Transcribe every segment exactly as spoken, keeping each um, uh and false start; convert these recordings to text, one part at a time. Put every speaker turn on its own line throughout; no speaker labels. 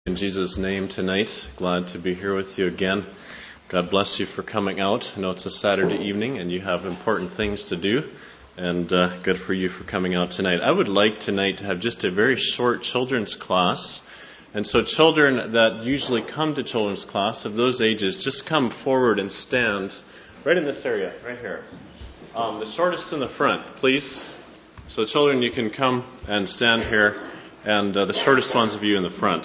In Jesus' name tonight, glad to be here with you again. God bless you for coming out. I know it's a Saturday evening and you have important things to do, and uh, good for you for coming out tonight. I would like tonight to have just a very short children's class. And so children that usually come to children's class of those ages, just come forward and stand right in this area, right here. Um, the shortest in the front, please. So children, you can come and stand here. And uh, the shortest ones of you in the front.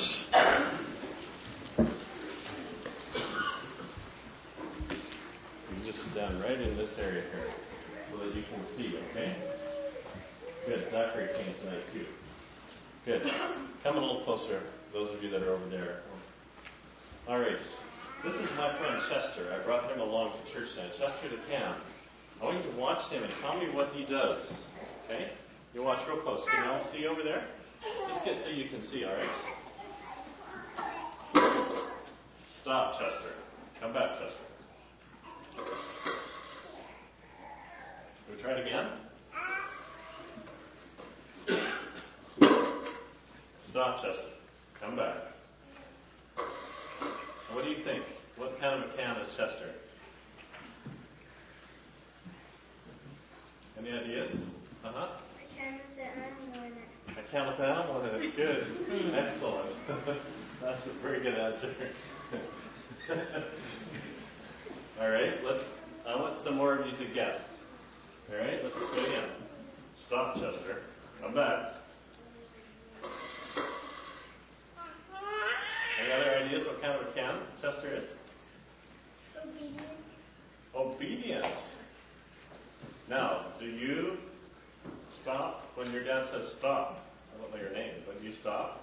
You just stand right in this area here so that you can see, okay? Good. Zachary came tonight too. Good. Come a little closer, those of you that are over there. All right. This is my friend Chester. I brought him along to church tonight. Chester the Cam. I want you to watch him and tell me what he does. Okay? You watch real close. Can you all see over there? Just get so you can see, all right? Stop, Chester. Come back, Chester. Can we try it again? Stop, Chester. Come back. What do you think? What kind of a can is Chester? Any ideas? Uh-huh. I count with animal in it. Good. Excellent. That's a very good answer. All right. Let's. I want some more of you to guess. All right. Let's go again. Stop, Chester. Come back. Any other ideas what kind of a can Chester is?
Obedience.
Obedience. Now, do you stop when your dad says stop? I don't know your name, but do you stop?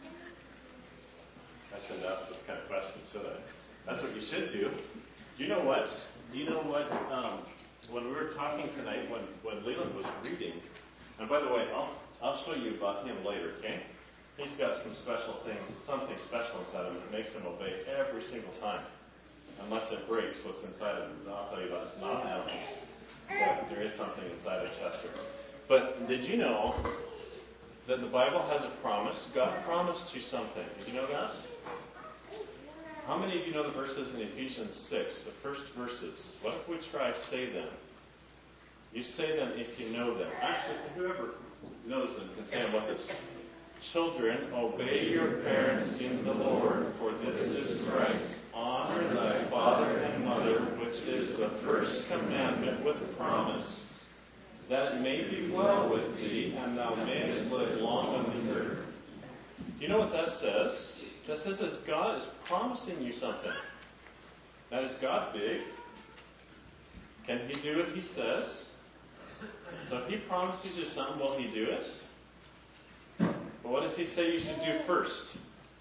I shouldn't ask this kind of question, should I? That's what you should do. Do you know what? Do you know what? Um, when we were talking tonight, when, when Leland was reading, and by the way, I'll, I'll show you about him later, okay? He's got some special things, something special inside of him that makes him obey every single time. Unless it breaks what's inside of him. I'll tell you about it. It's not an animal. But there is something inside of Chester. But did you know that the Bible has a promise? God promised you something. Did you know that? How many of you know the verses in Ephesians six, the first verses? What if we try say them? You say them if you know them. Actually, whoever knows them can say them with us. Children, obey your parents in the Lord, for this is right. Honor thy father and mother, which is the first commandment with promise, that it may be well with thee, and thou mayest live long on the earth. Do you know what that says? That says that God is promising you something. Now, is God big? Can He do what He says? So if He promises you something, will He do it? But what does He say you should do first?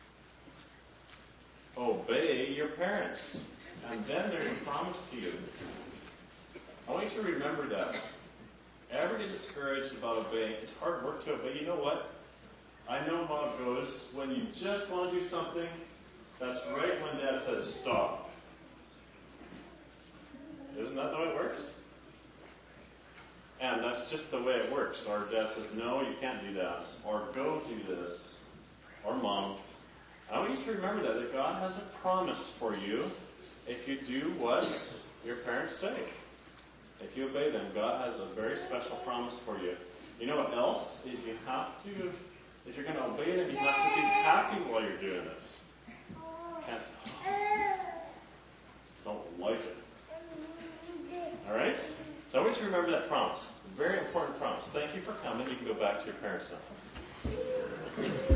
Obey your parents. And then there's a promise to you. I want you to remember that. Ever get discouraged about obeying? It's hard work to obey. You know what? I know how it goes. When you just want to do something, that's right when Dad says stop. Isn't that the way it works? And that's just the way it works. Or Dad says, no, you can't do that. Or go do this. Or Mom. I want you to remember that, that God has a promise for you if you do what your parents say. If you obey them, God has a very special promise for you. You know what else? Is you have to, if you're going to obey them, you have to be happy while you're doing it. Can't say, oh, don't like it. All right? So I want you to remember that promise. A very important promise. Thank you for coming. You can go back to your parents now.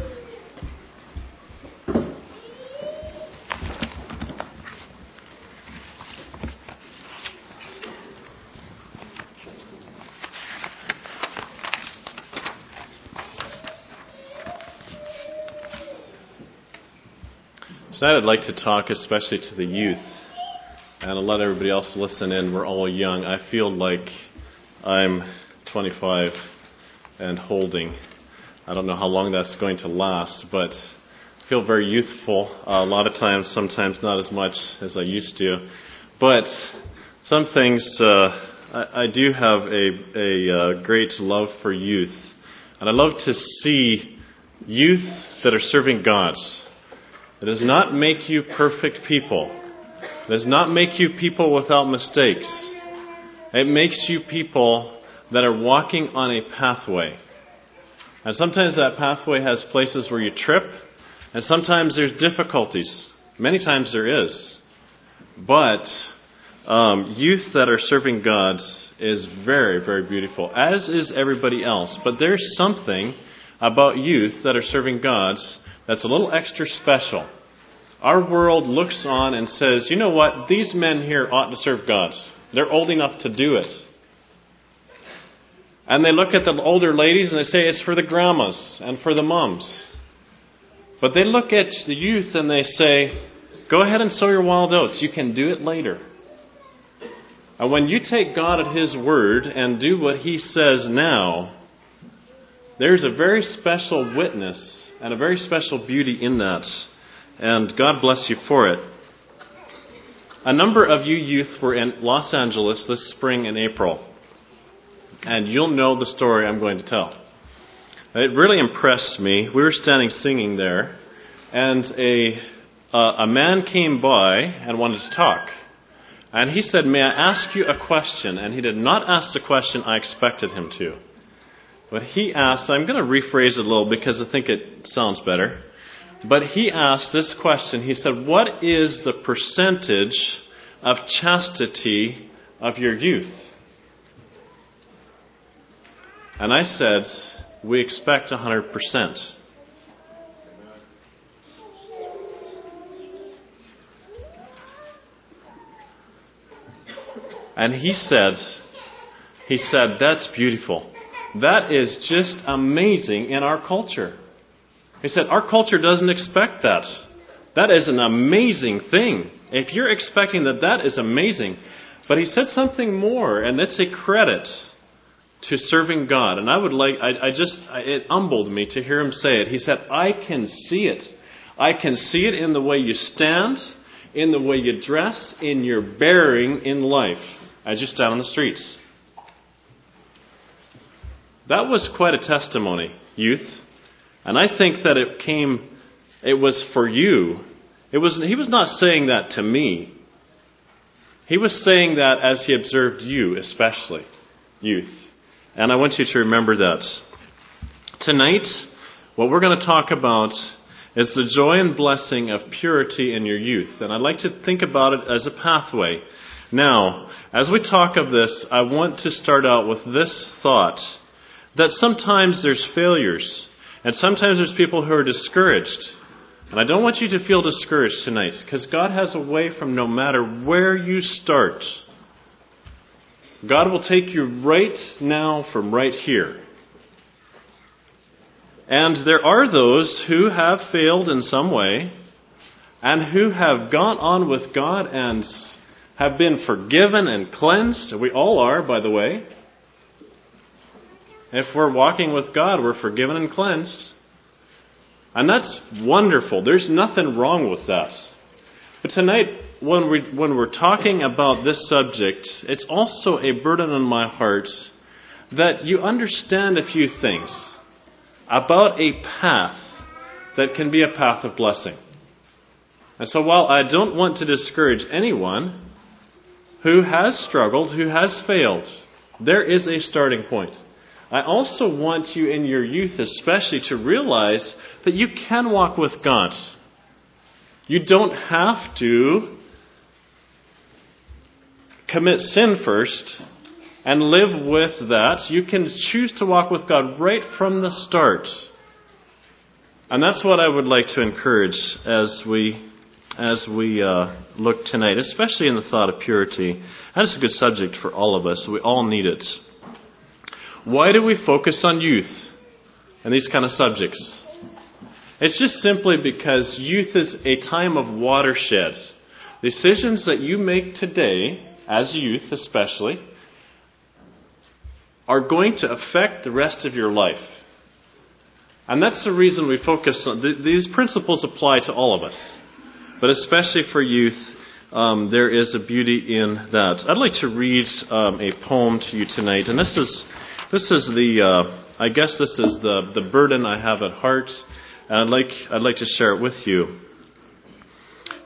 Tonight I'd like to talk especially to the youth, and I'll let everybody else listen in. We're all young. I feel like I'm twenty-five and holding. I don't know how long that's going to last, but I feel very youthful. Uh, a lot of times, sometimes not as much as I used to. But some things, uh, I, I do have a, a uh, great love for youth. And I love to see youth that are serving God. It does not make you perfect people. It does not make you people without mistakes. It makes you people that are walking on a pathway. And sometimes that pathway has places where you trip, and sometimes there's difficulties. Many times there is. But um, youth that are serving God is very, very beautiful, as is everybody else. But there's something about youth that are serving God that's a little extra special. Our world looks on and says, you know what, these men here ought to serve God. They're old enough to do it. And they look at the older ladies and they say it's for the grandmas and for the mums. But they look at the youth and they say, go ahead and sow your wild oats. You can do it later. And when you take God at His word and do what He says now, there's a very special witness and a very special beauty in that. And God bless you for it. A number of you youth were in Los Angeles this spring in April. And you'll know the story I'm going to tell. It really impressed me. We were standing singing there, and a uh, a man came by and wanted to talk. And he said, may I ask you a question? And he did not ask the question I expected him to. But he asked, I'm going to rephrase it a little because I think it sounds better. But he asked this question. He said, what is the percentage of chastity of your youth? And I said, we expect one hundred percent. And he said, he said, that's beautiful. That is just amazing in our culture. He said, our culture doesn't expect that. That is an amazing thing. If you're expecting that, that is amazing. But he said something more, and that's a credit to serving God. And I would like, I, I just, it humbled me to hear him say it. He said, I can see it. I can see it in the way you stand, in the way you dress, in your bearing in life, as you stand on the streets. That was quite a testimony, youth. And I think that it came, it was for you. It was, he was not saying that to me. He was saying that as he observed you, especially, youth. And I want you to remember that. Tonight, what we're going to talk about is the joy and blessing of purity in your youth. And I'd like to think about it as a pathway. Now, as we talk of this, I want to start out with this thought, that sometimes there's failures, and sometimes there's people who are discouraged. And I don't want you to feel discouraged tonight, because God has a way from no matter where you start. God will take you right now from right here. And there are those who have failed in some way and who have gone on with God and have been forgiven and cleansed. We all are, by the way. If we're walking with God, we're forgiven and cleansed. And that's wonderful. There's nothing wrong with that. But tonight, when, we, when we're talking about this subject, it's also a burden on my heart that you understand a few things about a path that can be a path of blessing. And so while I don't want to discourage anyone who has struggled, who has failed, there is a starting point. I also want you in your youth especially to realize that you can walk with God. You don't have to commit sin first and live with that. You can choose to walk with God right from the start. And that's what I would like to encourage as we as we uh, look tonight, especially in the thought of purity. That's a good subject for all of us. We all need it. Why do we focus on youth and these kind of subjects? It's just simply because youth is a time of watershed. Decisions that you make today, as youth especially, are going to affect the rest of your life. And that's the reason we focus on... Th- these principles apply to all of us. But especially for youth, um, there is a beauty in that. I'd like to read um, a poem to you tonight. And this is this is the... Uh, I guess this is the, the burden I have at heart. And I'd like, I'd like to share it with you.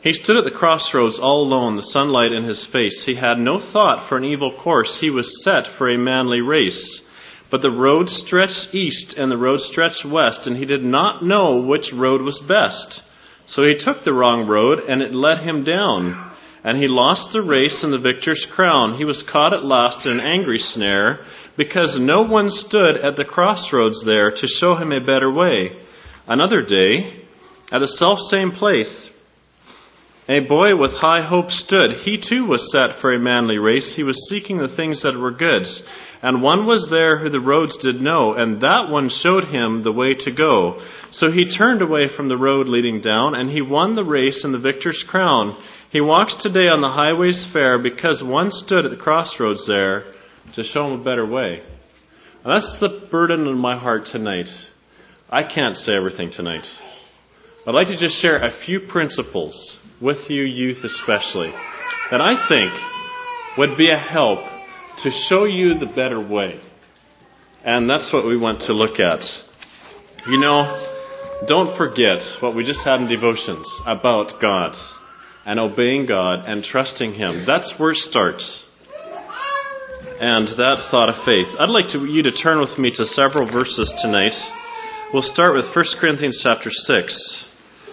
He stood at the crossroads all alone, the sunlight in his face. He had no thought for an evil course. He was set for a manly race. But the road stretched east and the road stretched west, and he did not know which road was best. So he took the wrong road, and it led him down. And he lost the race and the victor's crown. He was caught at last in an angry snare, because no one stood at the crossroads there to show him a better way. Another day, at the selfsame place, a boy with high hopes stood. He too was set for a manly race. He was seeking the things that were good. And one was there who the roads did know, and that one showed him the way to go. So he turned away from the road leading down, and he won the race and the victor's crown. He walks today on the highways fair, because one stood at the crossroads there to show him a better way. And that's the burden in my heart tonight. I can't say everything tonight. I'd like to just share a few principles with you, youth especially, that I think would be a help to show you the better way. And that's what we want to look at. You know, don't forget what we just had in devotions about God and obeying God and trusting Him. That's where it starts. And that thought of faith. I'd like to, you to turn with me to several verses tonight. We'll start with First Corinthians chapter six.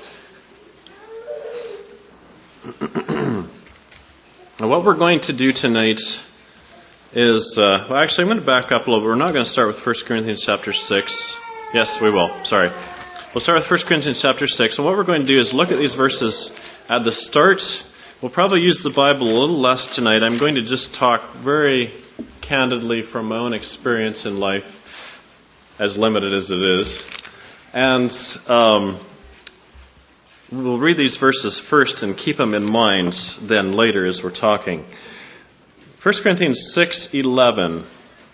Now, what we're going to do tonight is, uh, well, actually, I'm going to back up a little bit. We're not going to start with First Corinthians chapter six. Yes, we will. Sorry. We'll start with First Corinthians chapter six. And what we're going to do is look at these verses at the start. We'll probably use the Bible a little less tonight. I'm going to just talk very candidly from my own experience in life, as limited as it is. And um, we'll read these verses first and keep them in mind then later as we're talking. First Corinthians six eleven.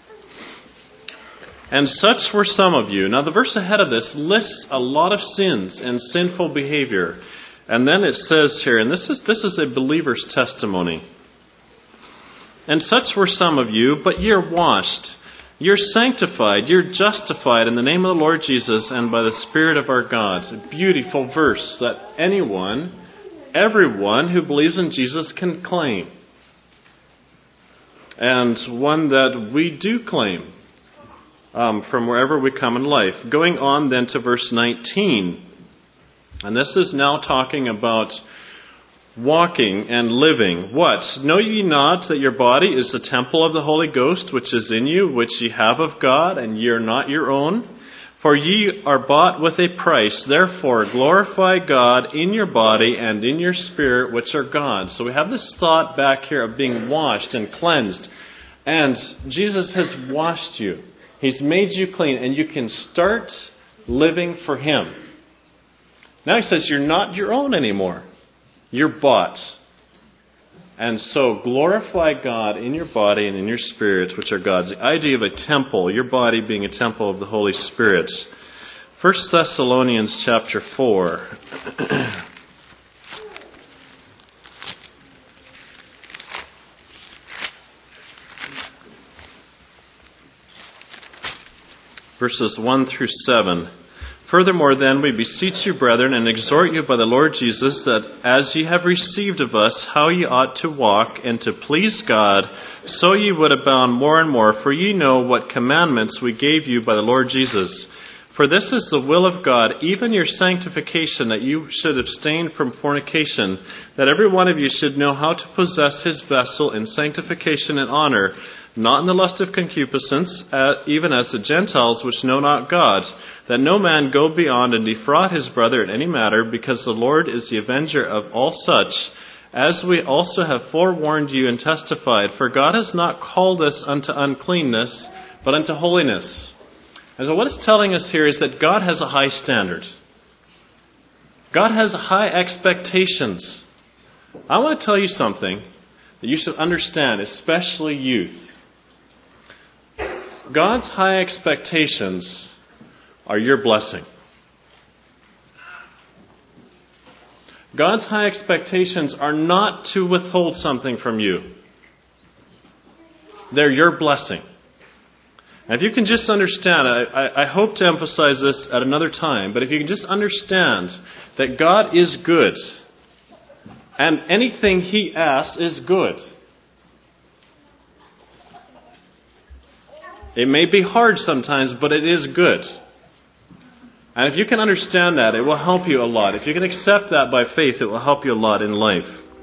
And such were some of you. Now the verse ahead of this lists a lot of sins and sinful behavior. And then it says here, and this is this is a believer's testimony. And such were some of you, but you're washed, you're sanctified, you're justified in the name of the Lord Jesus and by the Spirit of our God. A beautiful verse that anyone, everyone who believes in Jesus can claim. And one that we do claim um, from wherever we come in life. Going on then to verse nineteen. And this is now talking about walking and living. What? Know ye not that your body is the temple of the Holy Ghost, which is in you, which ye have of God, and ye are not your own? For ye are bought with a price. Therefore glorify God in your body and in your spirit, which are God's. So we have this thought back here of being washed and cleansed. And Jesus has washed you. He's made you clean, and you can start living for Him. Now He says you're not your own anymore. You're bought. And so glorify God in your body and in your spirit, which are God's. The idea of a temple, your body being a temple of the Holy Spirit. First Thessalonians chapter four. Verses one through seven. Furthermore, then, we beseech you, brethren, and exhort you by the Lord Jesus, that as ye have received of us how ye ought to walk and to please God, so ye would abound more and more. For ye know what commandments we gave you by the Lord Jesus. For this is the will of God, even your sanctification, that you should abstain from fornication, that every one of you should know how to possess his vessel in sanctification and honor, not in the lust of concupiscence, uh, even as the Gentiles which know not God, that no man go beyond and defraud his brother in any matter, because the Lord is the avenger of all such, as we also have forewarned you and testified. For God has not called us unto uncleanness, but unto holiness. And so what it's telling us here is that God has a high standard. God has high expectations. I want to tell you something that you should understand, especially youth. God's high expectations are your blessing. God's high expectations are not to withhold something from you. They're your blessing. And if you can just understand, I, I, I hope to emphasize this at another time, but if you can just understand that God is good, And anything He asks is good. It may be hard sometimes, but it is good. And if you can understand that, it will help you a lot. If you can accept that by faith, it will help you a lot in life.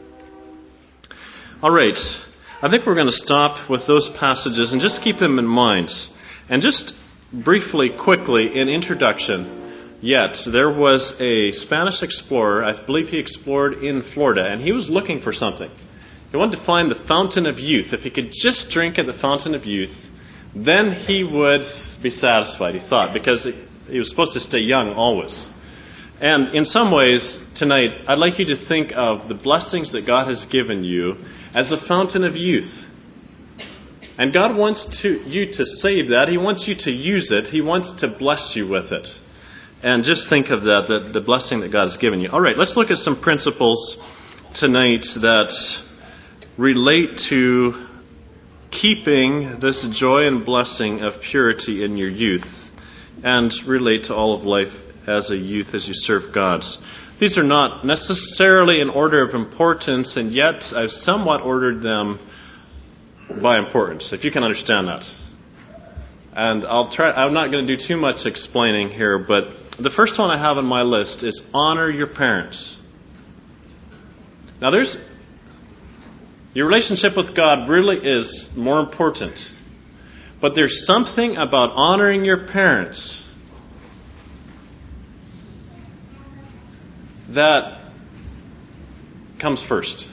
All right. I think we're going to stop with those passages and just keep them in mind. And just briefly, quickly, in introduction, yet, there was a Spanish explorer, I believe he explored in Florida, and he was looking for something. He wanted to find the fountain of youth. If he could just drink at the fountain of youth, then he would be satisfied, he thought, because he was supposed to stay young always. And in some ways, tonight, I'd like you to think of the blessings that God has given you as a fountain of youth. And God wants to, you to save that. He wants you to use it. He wants to bless you with it. And just think of that, the, the blessing that God has given you. All right, let's look at some principles tonight that relate to keeping this joy and blessing of purity in your youth and relate to all of life as a youth as you serve God. These are not necessarily in order of importance, and yet I've somewhat ordered them by importance, if you can understand that. And I'll try. I'm not going to do too much explaining here, but the first one I have on my list is honor your parents. Now, there's your relationship with God really is more important, but there's something about honoring your parents that comes first.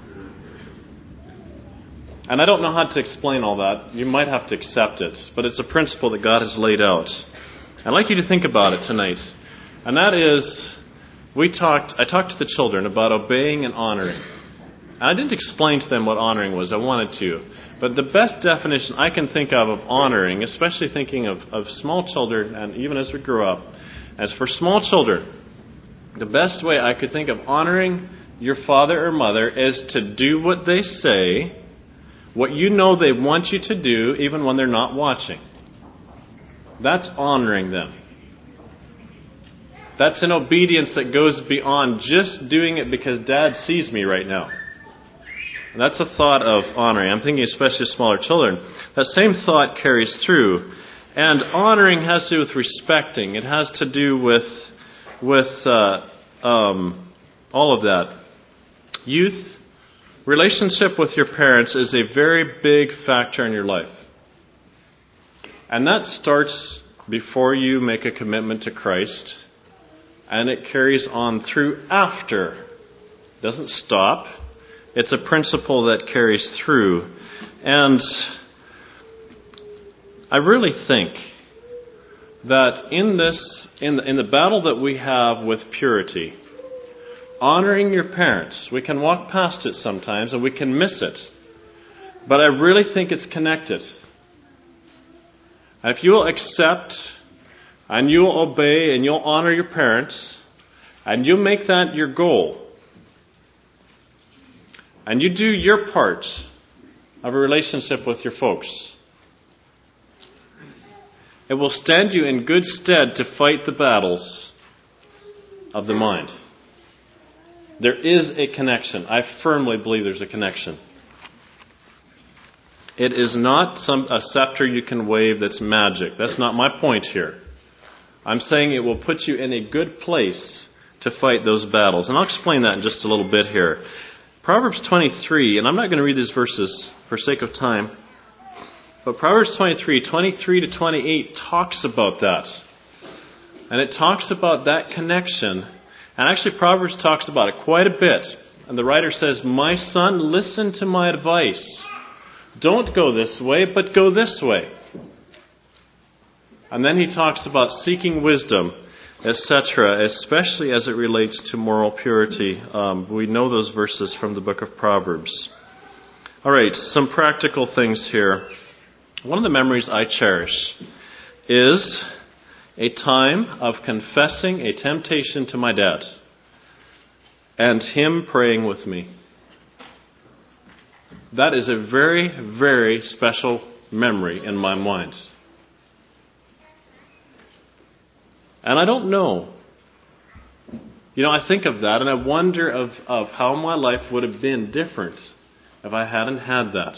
And I don't know how to explain all that. You might have to accept it. But it's a principle that God has laid out. I'd like you to think about it tonight. And that is, we talked. I talked to the children about obeying and honoring. And I didn't explain to them what honoring was. I wanted to. But the best definition I can think of of honoring, especially thinking of, of small children, and even as we grow up, as for small children, the best way I could think of honoring your father or mother is to do what they say, what you know they want you to do, even when they're not watching. That's honoring them. That's an obedience that goes beyond just doing it because Dad sees me right now. And that's a thought of honoring. I'm thinking especially of smaller children. That same thought carries through. And honoring has to do with respecting. It has to do with with uh, um, all of that. Youth, relationship with your parents is a very big factor in your life. And that starts before you make a commitment to Christ, and it carries on through after. It doesn't stop. It's a principle that carries through. And I really think that in this, in the, in the battle that we have with purity, honoring your parents, we can walk past it sometimes and we can miss it. But I really think it's connected. And if you will accept and you will obey and you'll honor your parents and you make that your goal and you do your part of a relationship with your folks, it will stand you in good stead to fight the battles of the mind. There is a connection. I firmly believe there's a connection. It is not some a scepter you can wave that's magic. That's not my point here. I'm saying it will put you in a good place to fight those battles. And I'll explain that in just a little bit here. Proverbs twenty-three, and I'm not going to read these verses for sake of time, but Proverbs twenty-three, twenty-three to twenty-eight talks about that. And it talks about that connection. And actually Proverbs talks about it quite a bit. And the writer says, "My son, listen to my advice. Don't go this way, but go this way." And then he talks about seeking wisdom, et cetera, especially as it relates to moral purity. Um, we know those verses from the book of Proverbs. All right, some practical things here. One of the memories I cherish is a time of confessing a temptation to my dad and him praying with me. That is a very, very special memory in my mind. And I don't know You know, I think of that and I wonder of, of how my life would have been different if I hadn't had that.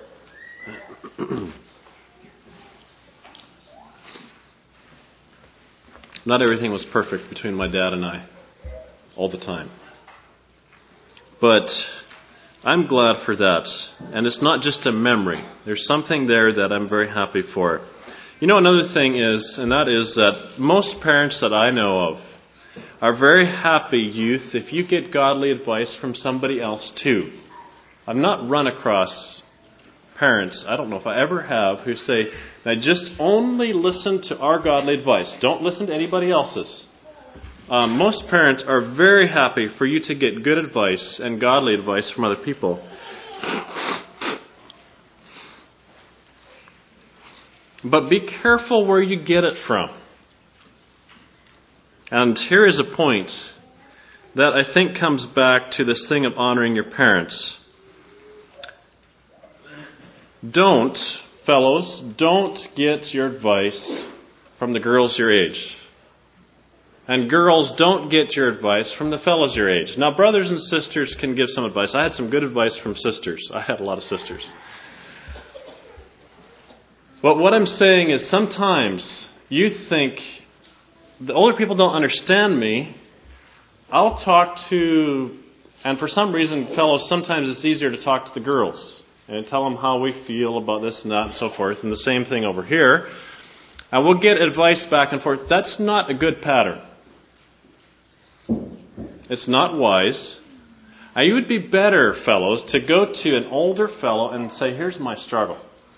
Not everything was perfect between my dad and I all the time. But I'm glad for that. And it's not just a memory. There's something there that I'm very happy for. You know, another thing is, and that is that most parents that I know of are very happy, youth, if you get godly advice from somebody else too. I've not run across parents, I don't know if I ever have, who say, now just only listen to our godly advice. Don't listen to anybody else's. Um, most parents are very happy for you to get good advice and godly advice from other people. But be careful where you get it from. And here is a point that I think comes back to this thing of honoring your parents. Don't, fellows, don't get your advice from the girls your age. And girls, don't get your advice from the fellows your age. Now, brothers and sisters can give some advice. I had some good advice from sisters. I had a lot of sisters. But what I'm saying is sometimes you think, the older people don't understand me. I'll talk to, and for some reason, fellows, sometimes it's easier to talk to the girls and tell them how we feel about this and that and so forth. And the same thing over here. And we'll get advice back and forth. That's not a good pattern. It's not wise. And you would be better, fellows, to go to an older fellow and say, here's my struggle.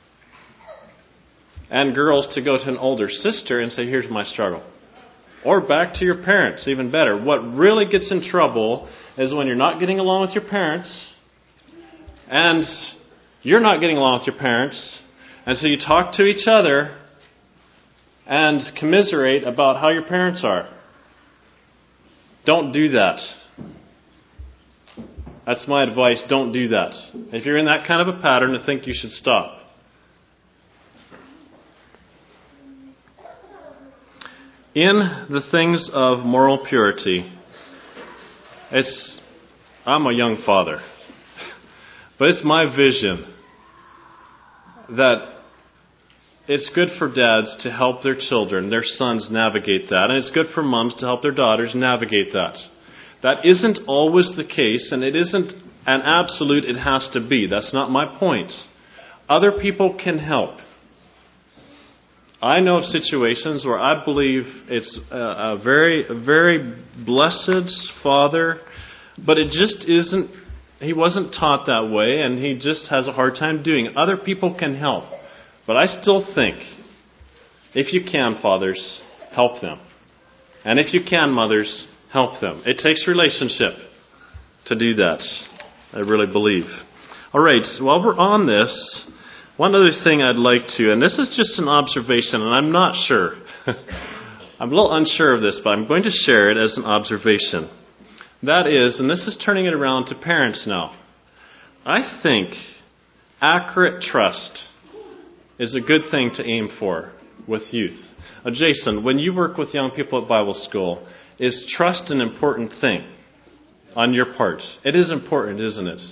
And girls to go to an older sister and say, here's my struggle. Or back to your parents, even better. What really gets in trouble is when you're not getting along with your parents, and you're not getting along with your parents, and so you talk to each other and commiserate about how your parents are. Don't do that. That's my advice. Don't do that. If you're in that kind of a pattern, I think you should stop. In the things of moral purity, it's, I'm a young father, but it's my vision that it's good for dads to help their children, their sons, navigate that. And it's good for moms to help their daughters navigate that. That isn't always the case, and it isn't an absolute it has to be. That's not my point. Other people can help. I know of situations where I believe it's a, a very, a very blessed father, but it just isn't, he wasn't taught that way, and he just has a hard time doing it. Other people can help. But I still think, if you can, fathers, help them. And if you can, mothers, help them. It takes relationship to do that. I really believe. All right, while we're on this, one other thing I'd like to, and this is just an observation, and I'm not sure. I'm a little unsure of this, but I'm going to share it as an observation. That is, and this is turning it around to parents now. I think accurate trust is a good thing to aim for with youth. Uh, Jason, when you work with young people at Bible school, is trust an important thing on your part? It is important, isn't it?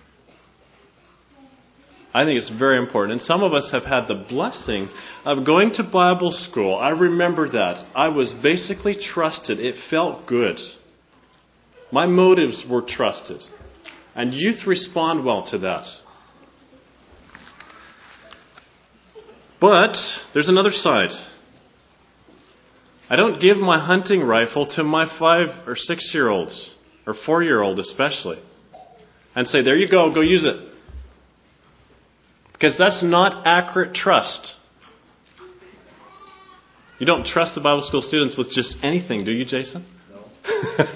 I think it's very important. And some of us have had the blessing of going to Bible school. I remember that. I was basically trusted. It felt good. My motives were trusted. And youth respond well to that. But there's another side. I don't give my hunting rifle to my five or six-year-olds, or four-year-old especially, and say, there you go, go use it. Because that's not accurate trust. You don't trust the Bible school students with just anything, do you, Jason? No.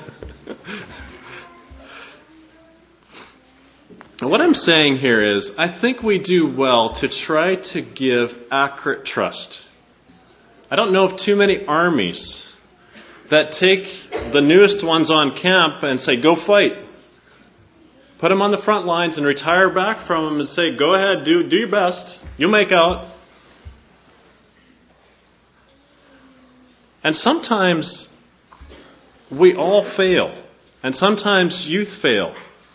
What I'm saying here is, I think we do well to try to give accurate trust. I don't know of too many armies that take the newest ones on camp and say, go fight. Put them on the front lines and retire back from them and say, go ahead, do, do your best. You'll make out. And sometimes We all fail. And sometimes youth fail.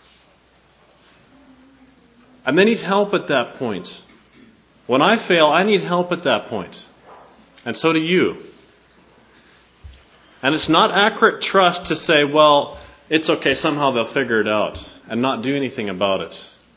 And they need help at that point. When I fail, I need help at that point. And so do you. And it's not accurate trust to say, well, it's okay, somehow they'll figure it out, and not do anything about it.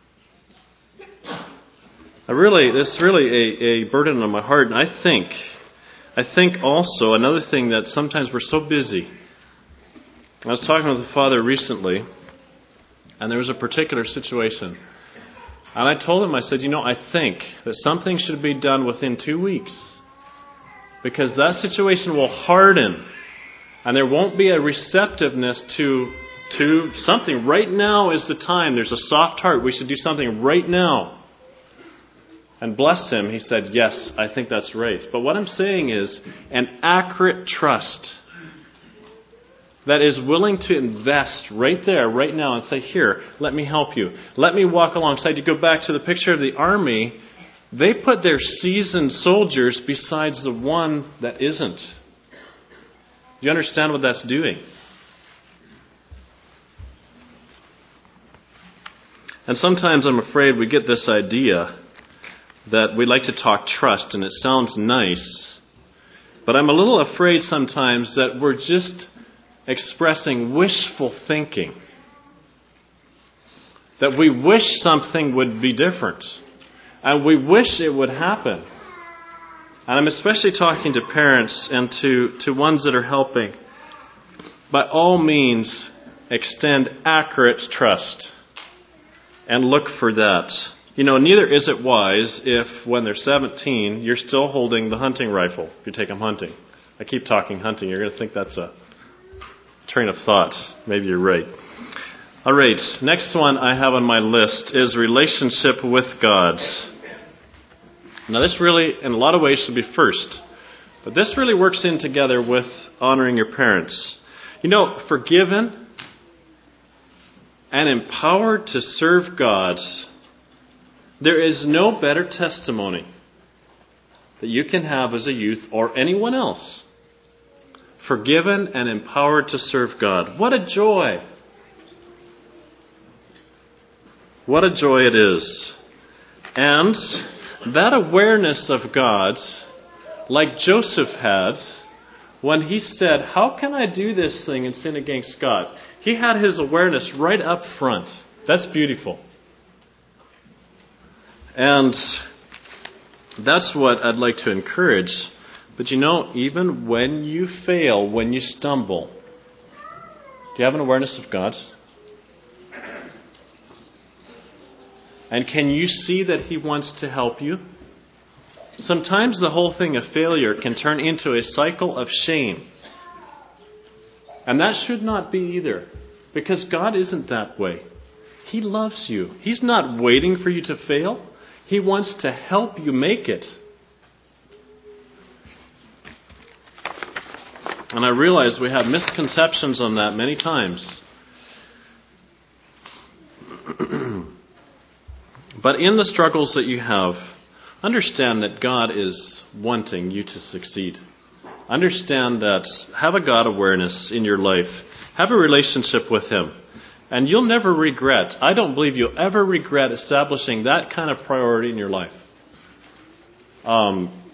I really, it's really a, a burden on my heart. And I think, I think also another thing that sometimes we're so busy. I was talking with a father recently, and there was a particular situation. And I told him, I said, you know, I think that something should be done within two weeks. Because that situation will harden. And there won't be a receptiveness to, to something. Right now is the time. There's a soft heart. We should do something right now. And bless him, he said, yes, I think that's right. But what I'm saying is an accurate trust that is willing to invest right there, right now, and say, here, let me help you. Let me walk alongside you. Go back to the picture of the army. They put their seasoned soldiers besides the one that isn't. Do you understand what that's doing? And sometimes I'm afraid we get this idea that we like to talk trust, and it sounds nice. But I'm a little afraid sometimes that we're just expressing wishful thinking. That we wish something would be different. And we wish it would happen. And I'm especially talking to parents and to, to ones that are helping. By all means, extend accurate trust. And look for that. You know, neither is it wise if, when they're seventeen, you're still holding the hunting rifle, if you take them hunting. I keep talking hunting. You're going to think that's a train of thought. Maybe you're right. All right, next one I have on my list is relationship with God. Now this really, in a lot of ways, should be first. But this really works in together with honoring your parents. You know, forgiven and empowered to serve God, there is no better testimony that you can have as a youth or anyone else. Forgiven and empowered to serve God. What a joy! What a joy it is. And that awareness of God, like Joseph had, when he said, how can I do this thing and sin against God? He had his awareness right up front. That's beautiful. And that's what I'd like to encourage. But you know, even when you fail, when you stumble, do you have an awareness of God? And can you see that He wants to help you? Sometimes the whole thing of failure can turn into a cycle of shame. And that should not be either. Because God isn't that way. He loves you. He's not waiting for you to fail. He wants to help you make it. And I realize we have misconceptions on that many times. But in the struggles that you have, understand that God is wanting you to succeed. Understand that, have a God awareness in your life. Have a relationship with Him. And you'll never regret, I don't believe you'll ever regret establishing that kind of priority in your life. Um,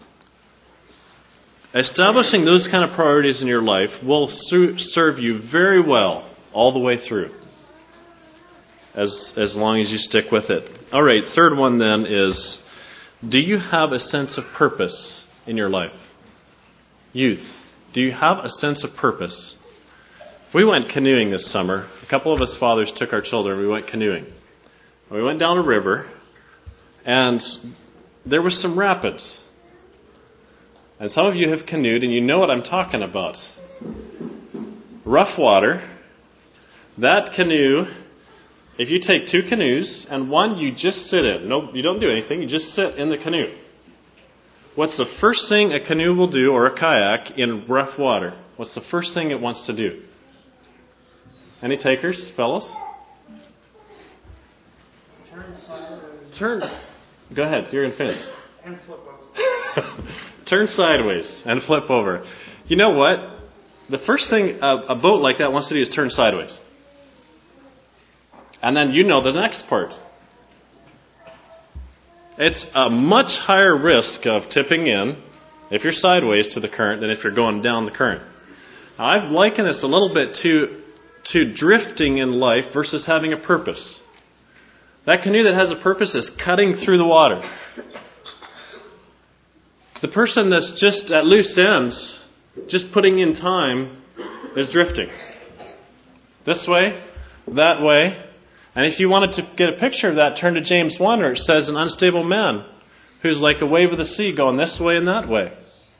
establishing those kind of priorities in your life will su- serve you very well all the way through. As, as long as you stick with it. All right, third one then is, do you have a sense of purpose in your life? Youth, do you have a sense of purpose? We went canoeing this summer. A couple of us fathers took our children. We went canoeing. We went down a river, and there were some rapids. And some of you have canoed, and you know what I'm talking about. Rough water. That canoe, if you take two canoes, and one you just sit in. No, you don't do anything. You just sit in the canoe. What's the first thing a canoe will do, or a kayak, in rough water? What's the first thing it wants to do? Any takers, fellas?
Turn sideways.
Turn. Go ahead. You're going to finish.
And flip over.
Turn sideways and flip over. You know what? the first thing a, a boat like that wants to do is turn sideways. And then you know the next part. It's a much higher risk of tipping in if you're sideways to the current than if you're going down the current. Now, I've likened this a little bit to, to drifting in life versus having a purpose. That canoe that has a purpose is cutting through the water. The person that's just at loose ends, just putting in time, is drifting. This way, that way. And if you wanted to get a picture of that, turn to James one, where it says an unstable man who's like a wave of the sea going this way and that way.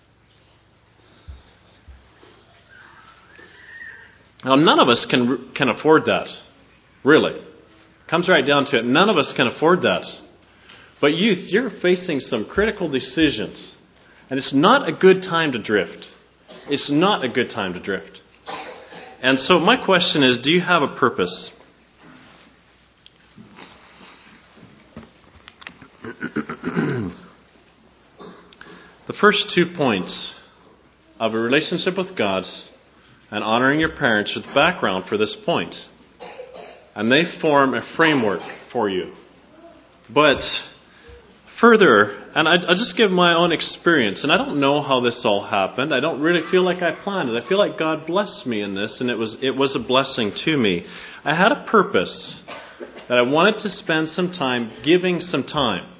Now, none of us can can afford that, really. Comes right down to it. None of us can afford that. But youth, you're facing some critical decisions. And it's not a good time to drift. It's not a good time to drift. And so my question is, do you have a purpose? The first two points of a relationship with God and honoring your parents are the background for this point. And they form a framework for you. But further, and I, I'll just give my own experience, and I don't know how this all happened. I don't really feel like I planned it. I feel like God blessed me in this, and it was it was a blessing to me. I had a purpose that I wanted to spend some time giving some time.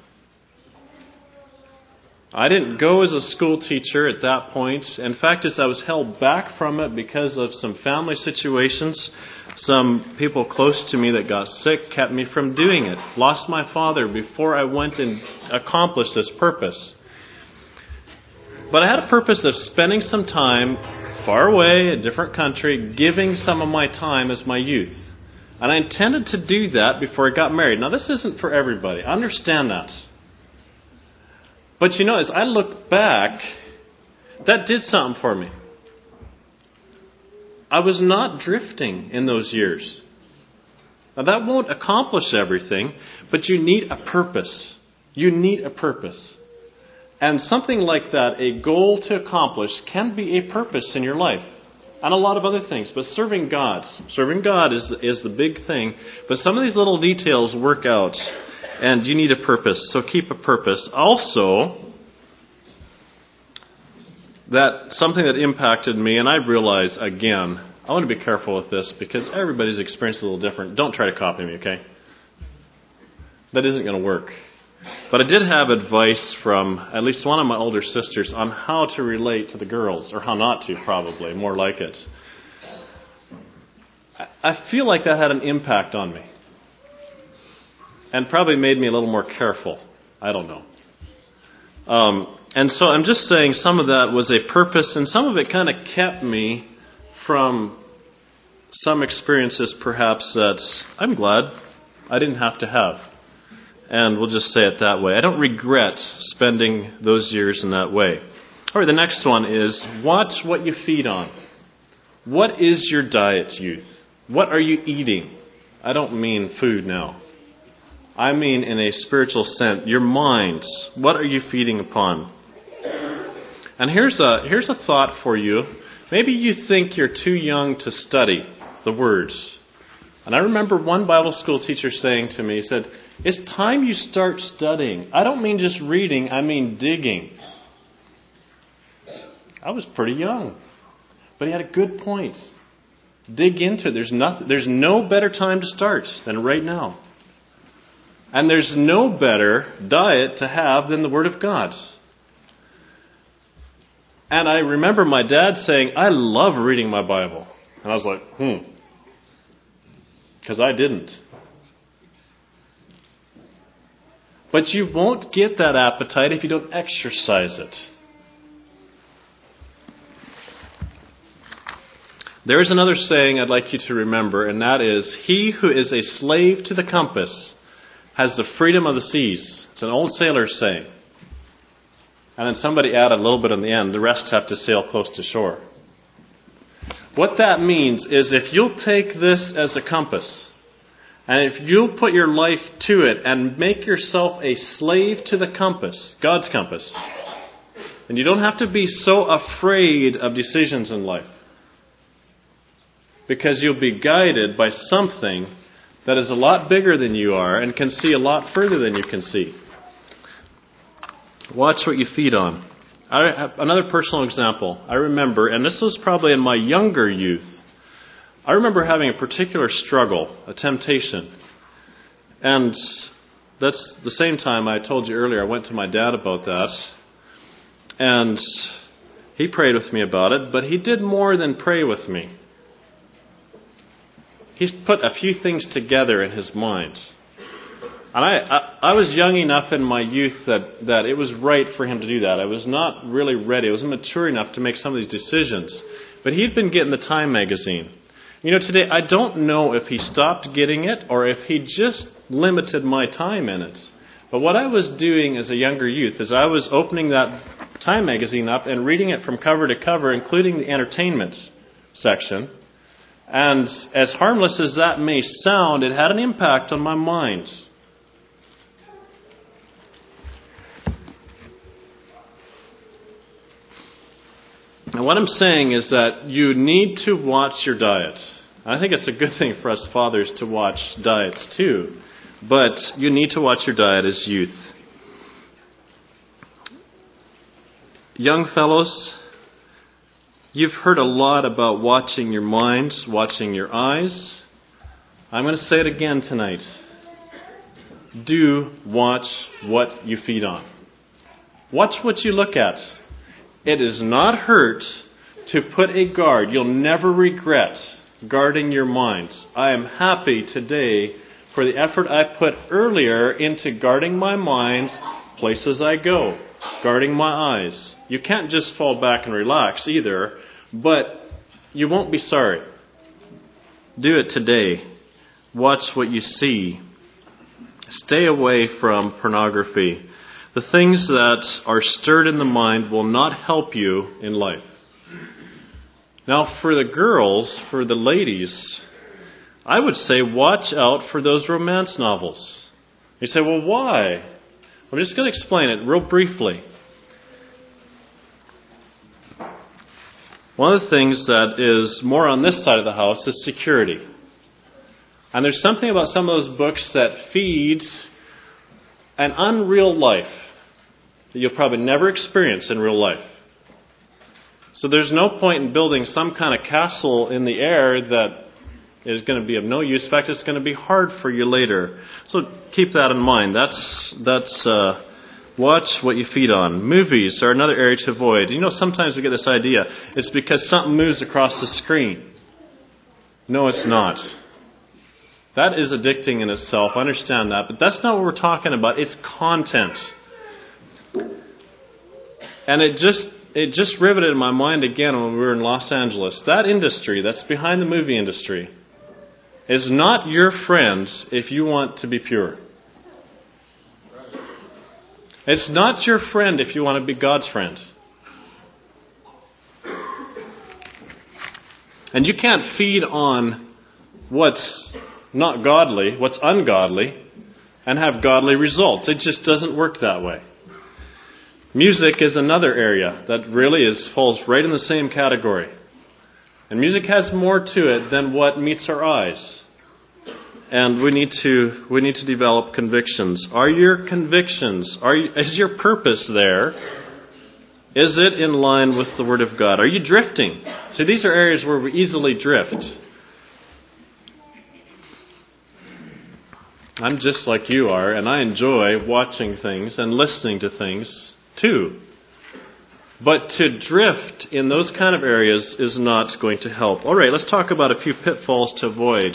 I didn't go as a school teacher at that point. In fact, as I was held back from it because of some family situations, some people close to me that got sick kept me from doing it. Lost my father before I went and accomplished this purpose. But I had a purpose of spending some time far away, a different country, giving some of my time as my youth. And I intended to do that before I got married. Now, this isn't for everybody. I understand that. But you know, as I look back, that did something for me. I was not drifting in those years. Now, that won't accomplish everything, but you need a purpose. You need a purpose. And something like that, a goal to accomplish, can be a purpose in your life. And a lot of other things. But serving God. Serving God is, is the big thing. But some of these little details work out. And you need a purpose. So keep a purpose. Also, that something that impacted me, and I realize, again, I want to be careful with this because everybody's experience is a little different. Don't try to copy me, okay? That isn't going to work. But I did have advice from at least one of my older sisters on how to relate to the girls, or how not to, probably, more like it. I feel like that had an impact on me. And probably made me a little more careful. I don't know. Um, and so I'm just saying some of that was a purpose, and some of it kind of kept me from some experiences perhaps that I'm glad I didn't have to have. And we'll just say it that way. I don't regret spending those years in that way. All right, the next one is watch what you feed on. What is your diet, youth? What are you eating? I don't mean food now. I mean in a spiritual sense. Your minds. What are you feeding upon? And here's a here's a thought for you. Maybe you think you're too young to study the words. And I remember one Bible school teacher saying to me, he said, it's time you start studying. I don't mean just reading, I mean digging. I was pretty young. But he had a good point. Dig into it. There's nothing, there's no better time to start than right now. And there's no better diet to have than the Word of God. And I remember my dad saying, I love reading my Bible. And I was like, hmm. Because I didn't. But you won't get that appetite if you don't exercise it. There's another saying I'd like you to remember, and that is, he who is a slave to the compass has the freedom of the seas. It's an old sailor's saying. And then somebody added a little bit in the end, the rest have to sail close to shore. What that means is if you'll take this as a compass, and if you'll put your life to it and make yourself a slave to the compass, God's compass, then you don't have to be so afraid of decisions in life. because you'll be guided by something that is a lot bigger than you are and can see a lot further than you can see. Watch what you feed on. I, another personal example. I remember, and this was probably in my younger youth, I remember having a particular struggle, a temptation. And that's the same time I told you earlier, I went to my dad about that. And he prayed with me about it, but he did more than pray with me. He's put a few things together in his mind. And I, I, I was young enough in my youth that, that it was right for him to do that. I was not really ready. I wasn't mature enough to make some of these decisions. But he'd been getting the Time magazine. You know, today, I don't know if he stopped getting it or if he just limited my time in it. But what I was doing as a younger youth is I was opening that Time magazine up and reading it from cover to cover, including the entertainment section. And as harmless as that may sound, it had an impact on my mind. And what I'm saying is that you need to watch your diet. I think it's a good thing for us fathers to watch diets too. But you need to watch your diet as youth. Young fellows, you've heard a lot about watching your minds, watching your eyes. I'm going to say it again tonight. Do watch what you feed on. Watch what you look at. It does not hurt to put a guard. You'll never regret guarding your minds. I am happy today for the effort I put earlier into guarding my mind, places I go, guarding my eyes. You can't just fall back and relax either, but you won't be sorry. Do it today. Watch what you see. Stay away from pornography. The things that are stirred in the mind will not help you in life. Now, for the girls, for the ladies, I would say watch out for those romance novels. You say, well, why? I'm just going to explain it real briefly. One of the things that is more on this side of the house is security. And there's something about some of those books that feeds an unreal life that you'll probably never experience in real life. So there's no point in building some kind of castle in the air that is going to be of no use. In fact, it's going to be hard for you later. So keep that in mind. That's that's uh, watch what you feed on. Movies are another area to avoid. You know, sometimes we get this idea it's because something moves across the screen. No, it's not. That is addicting in itself. I understand that. But that's not what we're talking about. It's content. And it just it just riveted in my mind again when we were in Los Angeles. That industry that's behind the movie industry is not your friend if you want to be pure. It's not your friend if you want to be God's friend. And you can't feed on what's not godly, what's ungodly, and have godly results. It just doesn't work that way. Music is another area that really is falls right in the same category. And music has more to it than what meets our eyes. And we need to we need to develop convictions. Are your convictions, are you, is your purpose there? Is it in line with the Word of God? Are you drifting? See, these are areas where we easily drift. I'm just like you are, and I enjoy watching things and listening to things too. But to drift in those kind of areas is not going to help. All right, let's talk about a few pitfalls to avoid.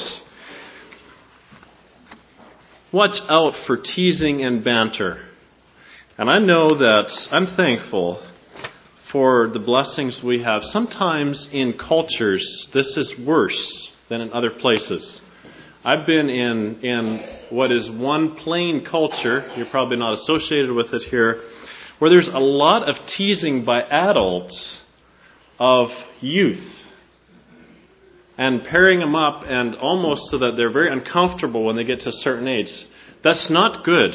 Watch out for teasing and banter. And I know that I'm thankful for the blessings we have. Sometimes in cultures, this is worse than in other places. I've been in, in what is one plain culture, you're probably not associated with it here, where there's a lot of teasing by adults of youth and pairing them up and almost so that they're very uncomfortable when they get to a certain age. That's not good.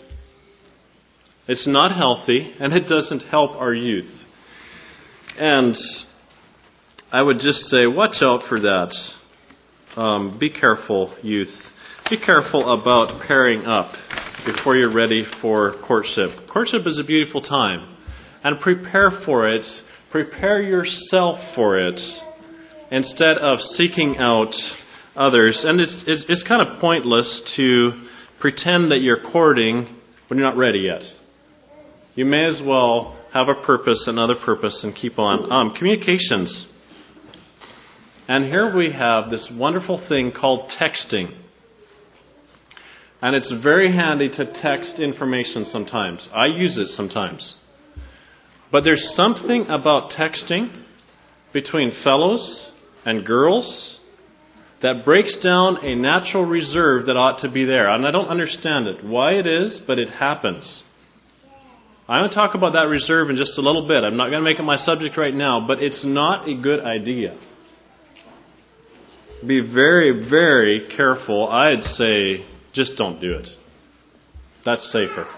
It's not healthy, and it doesn't help our youth. And I would just say, watch out for that. um, be careful, youth. Be careful about pairing up before you're ready for courtship. Courtship is a beautiful time. And prepare for it. Prepare yourself for it instead of seeking out others. And it's, it's, it's kind of pointless to pretend that you're courting when you're not ready yet. You may as well have a purpose, another purpose, and keep on. Um, communications. And here we have this wonderful thing called texting. And it's very handy to text information sometimes. I use it sometimes. But there's something about texting between fellows and girls that breaks down a natural reserve that ought to be there. And I don't understand it, why it is, but it happens. I'm going to talk about that reserve in just a little bit. I'm not going to make it my subject right now, but it's not a good idea. Be very, very careful. I'd say just don't do it. That's safer.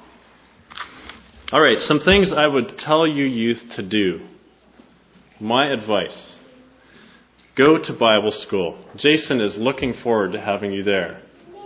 All right, some things I would tell you youth to do. My advice. Go to Bible school. Jason is looking forward to having you there.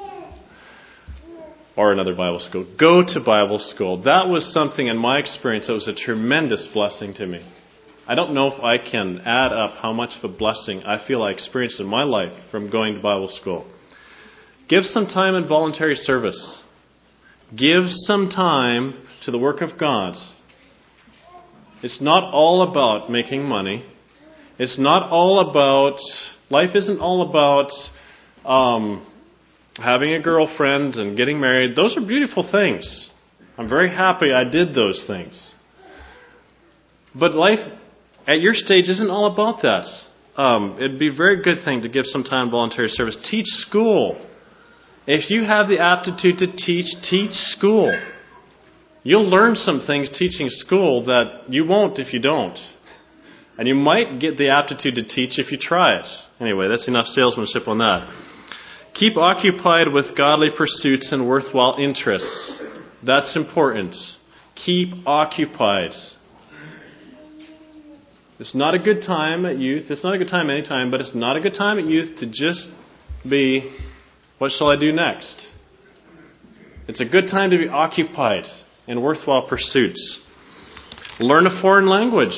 Or another Bible school. Go to Bible school. That was something in my experience that was a tremendous blessing to me. I don't know if I can add up how much of a blessing I feel I experienced in my life from going to Bible school. Give some time in voluntary service. Give some time to the work of God. It's not all about making money. It's not all about, life isn't all about um, having a girlfriend and getting married. Those are beautiful things. I'm very happy I did those things. But life at your stage isn't all about that. Um, it'd be a very good thing to give some time in voluntary service. Teach school. If you have the aptitude to teach, teach school. You'll learn some things teaching school that you won't if you don't. And you might get the aptitude to teach if you try it. Anyway, that's enough salesmanship on that. Keep occupied with godly pursuits and worthwhile interests. That's important. Keep occupied. It's not a good time at youth. It's not a good time any time, but it's not a good time at youth to just be, what shall I do next? It's a good time to be occupied in worthwhile pursuits. Learn a foreign language.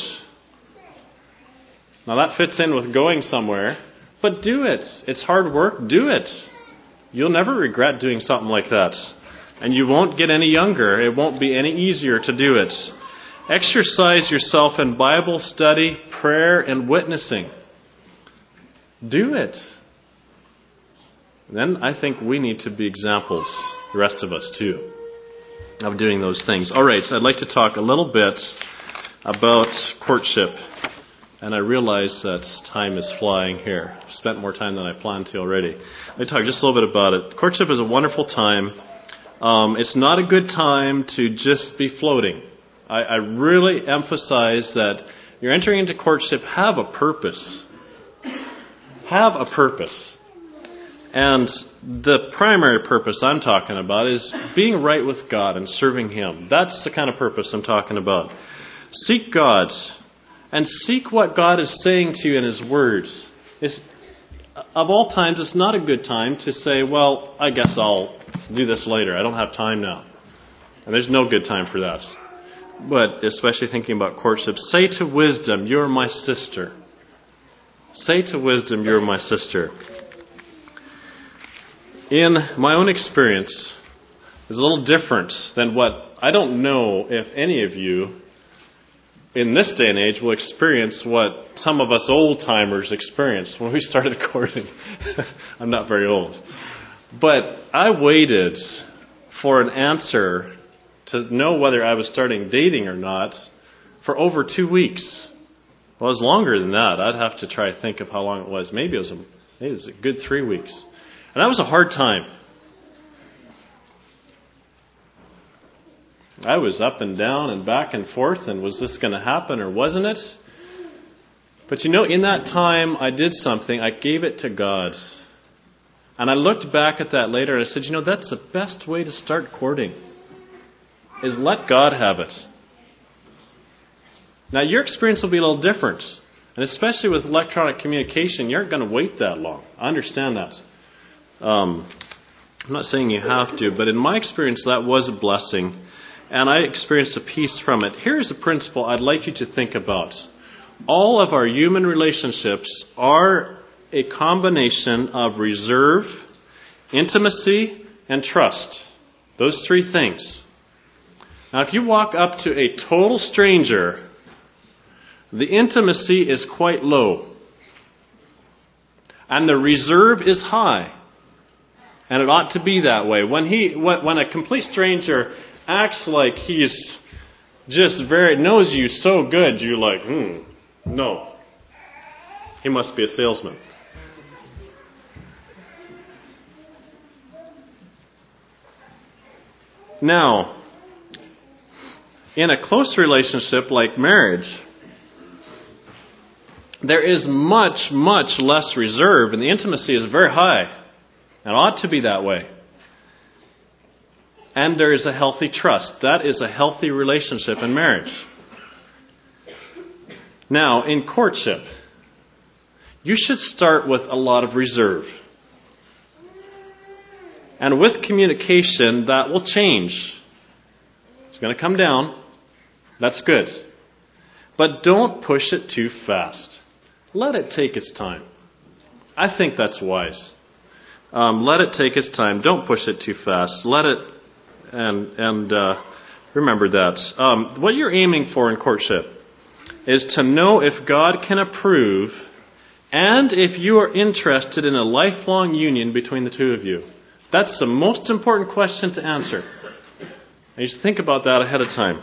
Now that fits in with going somewhere, but do it. It's hard work. Do it. You'll never regret doing something like that. And you won't get any younger. It won't be any easier to do it. Exercise yourself in Bible study, prayer, and witnessing. Do it. Then I think we need to be examples, the rest of us too, of doing those things. All right, so I'd like to talk a little bit about courtship. And I realize that time is flying here. I've spent more time than I planned to already. Let me talk just a little bit about it. Courtship is a wonderful time. Um, it's not a good time to just be floating. I, I really emphasize that you're entering into courtship, have a purpose. Have a purpose. And the primary purpose I'm talking about is being right with God and serving Him. That's the kind of purpose I'm talking about. Seek God. And seek what God is saying to you in His Word. It's, of all times, it's not a good time to say, well, I guess I'll do this later. I don't have time now. And there's no good time for that. But especially thinking about courtship, say to wisdom, you're my sister. Say to wisdom, you're my sister. In my own experience, it's a little different than what, I don't know if any of you in this day and age will experience what some of us old-timers experienced when we started courting. I'm not very old. But I waited for an answer to know whether I was starting dating or not for over two weeks. Well, it was longer than that. I'd have to try to think of how long it was. Maybe it was a, maybe it was a good three weeks. And that was a hard time. I was up and down and back and forth, and was this going to happen or wasn't it? But you know, in that time, I did something. I gave it to God. And I looked back at that later and I said, you know, that's the best way to start courting, is let God have it. Now, your experience will be a little different. And especially with electronic communication, you aren't going to wait that long. I understand that. Um, I'm not saying you have to, but in my experience, that was a blessing. And I experienced a peace from it. Here's a principle I'd like you to think about. All of our human relationships are a combination of reserve, intimacy, and trust. Those three things. Now, if you walk up to a total stranger, the intimacy is quite low. And the reserve is high. And it ought to be that way. When he, when a complete stranger acts like he's just very, knows you so good, you're like, hmm, no. He must be a salesman. Now, in a close relationship like marriage, there is much, much less reserve, and the intimacy is very high. It ought to be that way. And there is a healthy trust. That is a healthy relationship in marriage. Now, in courtship, you should start with a lot of reserve. And with communication, that will change. It's going to come down. That's good. But don't push it too fast. Let it take its time. I think that's wise. Um, let it take its time. Don't push it too fast. Let it, and and uh, remember that. Um, what you're aiming for in courtship is to know if God can approve and if you are interested in a lifelong union between the two of you. That's the most important question to answer. You should think about that ahead of time.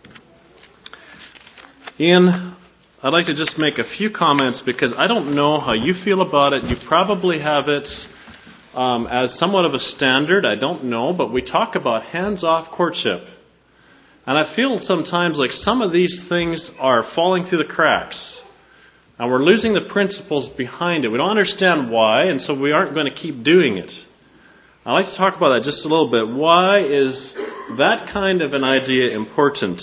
Ian, I'd like to just make a few comments because I don't know how you feel about it. You probably have it um, as somewhat of a standard. I don't know, but we talk about hands-off courtship. And I feel sometimes like some of these things are falling through the cracks. And we're losing the principles behind it. We don't understand why, and so we aren't going to keep doing it. I'd like to talk about that just a little bit. Why is that kind of an idea important?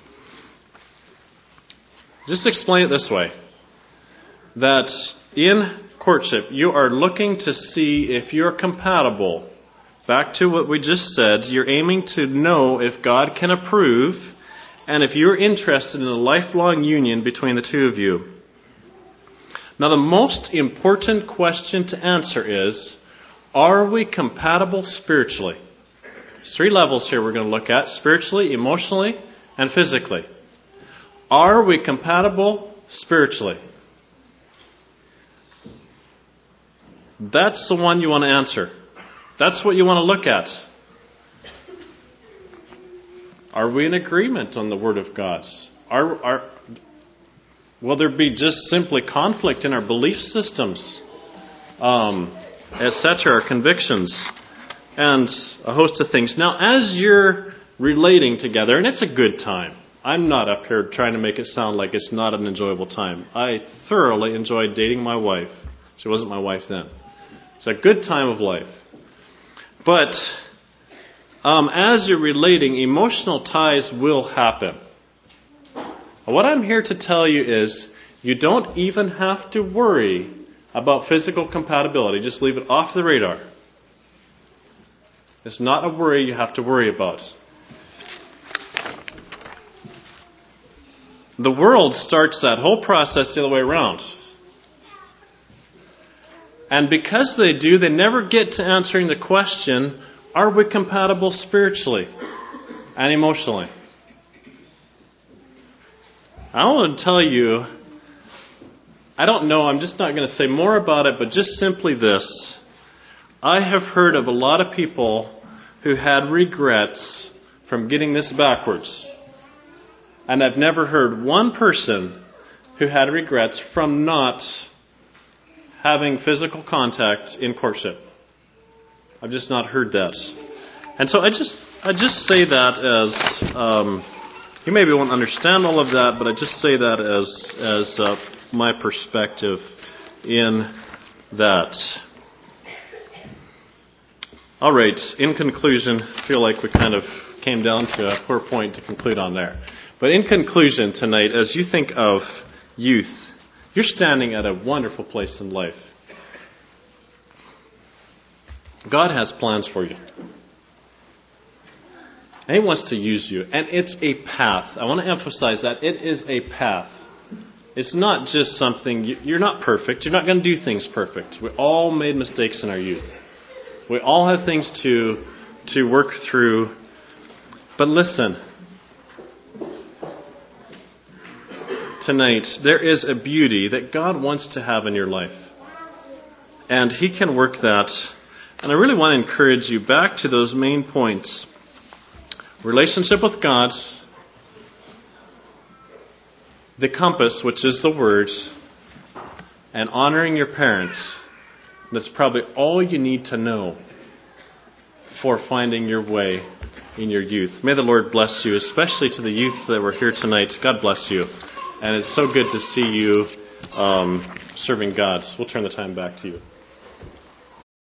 Just explain it this way. That in courtship, you are looking to see if you're compatible. Back to what we just said, you're aiming to know if God can approve and if you're interested in a lifelong union between the two of you. Now, the most important question to answer is, are we compatible spiritually? There's three levels here we're going to look at: spiritually, emotionally, and physically. Are we compatible spiritually? That's the one you want to answer. That's what you want to look at. Are we in agreement on the Word of God? Are, are, will there be just simply conflict in our belief systems, um, et cetera, our convictions, and a host of things? Now, as you're relating together, and it's a good time. I'm not up here trying to make it sound like it's not an enjoyable time. I thoroughly enjoyed dating my wife. She wasn't my wife then. It's a good time of life. But um, as you're relating, emotional ties will happen. What I'm here to tell you is you don't even have to worry about physical compatibility. Just leave it off the radar. It's not a worry you have to worry about. The world starts that whole process the other way around. And because they do, they never get to answering the question, are we compatible spiritually and emotionally? I want to tell you, I don't know, I'm just not going to say more about it, but just simply this. I have heard of a lot of people who had regrets from getting this backwards. And I've never heard one person who had regrets from not having physical contact in courtship. I've just not heard that. And so I just I just say that as, um, you maybe won't understand all of that, but I just say that as, as uh, my perspective in that. All right, in conclusion, I feel like we kind of came down to a poor point to conclude on there. But in conclusion tonight, as you think of youth You're standing at a wonderful place in life. God has plans for you. And He wants to use you. And it's a path. I want to emphasize that. It is a path. It's not just something, you're not perfect. You're not going to do things perfect. We all made mistakes in our youth. We all have things to, to work through. But listen, tonight, there is a beauty that God wants to have in your life. And He can work that. And I really want to encourage you back to those main points. Relationship with God, the compass, which is the Word, and honoring your parents. That's probably all you need to know for finding your way in your youth. May the Lord bless you, especially to the youth that were here tonight. God bless you. And it's so good to see you um, serving God. We'll turn the time back to you.